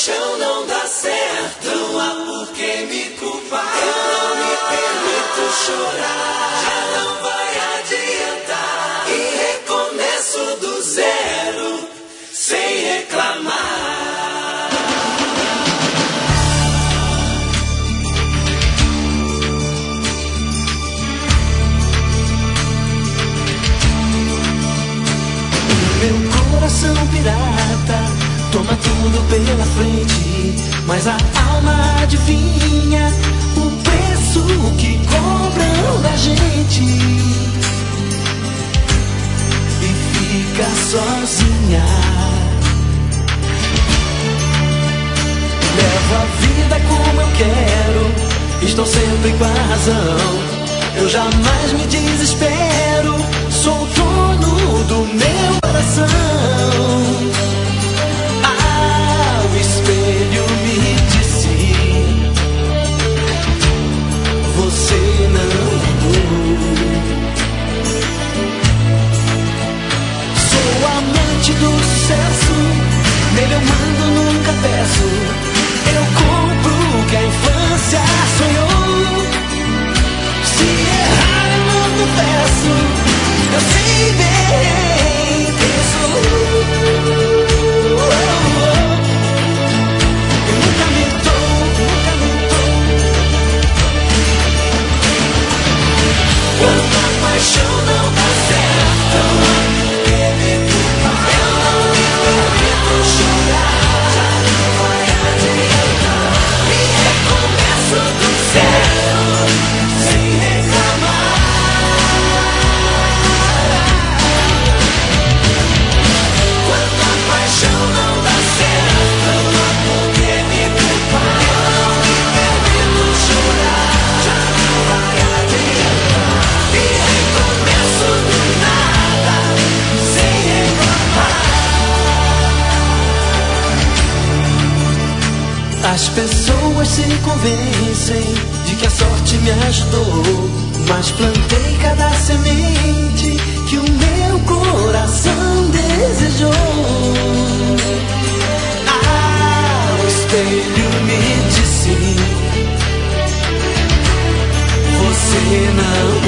paixão não dá certo, não há por que me culpar. Eu não me permito chorar, já não vai adiantar. E recomeço do zero, sem reclamar. Meu coração pirata toma tudo pela frente, mas a alma adivinha o preço que cobram da gente e fica sozinha. Levo a vida como eu quero, estou sempre com a razão. Eu jamais me desespero, sou o dono do meu coração. Ah, o espelho me disse: você não mudou. Sou amante do sucesso, nele eu mando, nunca peço. Eu compro o que a infância sonhou. Se errar eu não confesso, eu sei bem quem sou. Eu nunca me dou, nunca me dou. Quando a paixão não dá certo, não há por que me culpar. Eu não me permito chorar, já não vai adiantar. E recomeço do zero, sem reclamar. Quando a paixão não dá certo, não há por que me culpar. Eu não me permito chorar, já não vai adiantar. E recomeço do nada, sem reclamar. As pessoas se convencem de que a sorte me ajudou, mas plantei cada semente que o meu coração desejou. Ah, o espelho me disse: você não